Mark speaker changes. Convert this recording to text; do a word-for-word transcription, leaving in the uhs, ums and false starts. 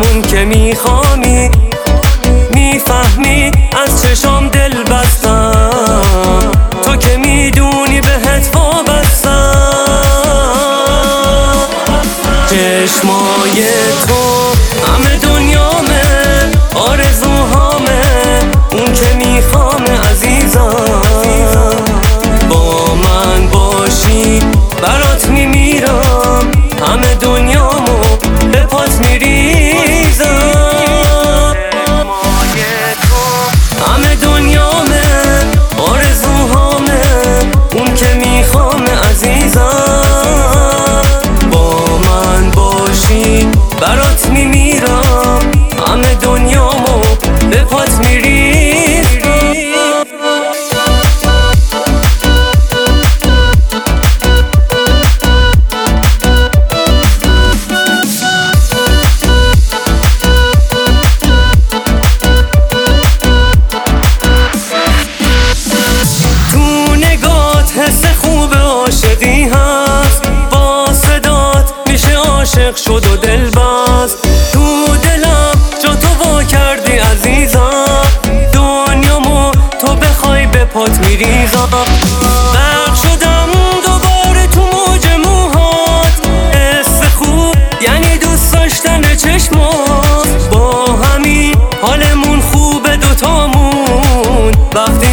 Speaker 1: اون که میخوانی میفهمی از چشام دل بستم، تو که میدونی بهت وابستم. چشمای تو همه دنیامه، آرزوهامه، اون که میخوامه عزیزم. با من باشی برات میمیرم، همه دنیامو به پات میریزم. همه دنیامه، آرزوهامه، اون که میخوامه عزیزم. با من باشی برات میمیرم، همه دنیامو به پات میریزم. تو نگات حس خوب عاشقی هست، با صدات میشه عاشق شد و دل بست. تو دلم جا تو وا کردی عزیزم، دنیامو تو بخوای به پات میریزم. غرق شدم دوباره تو موج موهات، حس خوب یعنی دوست داشتن چشمات. با همین حالمون خوبه دوتامون، وقتی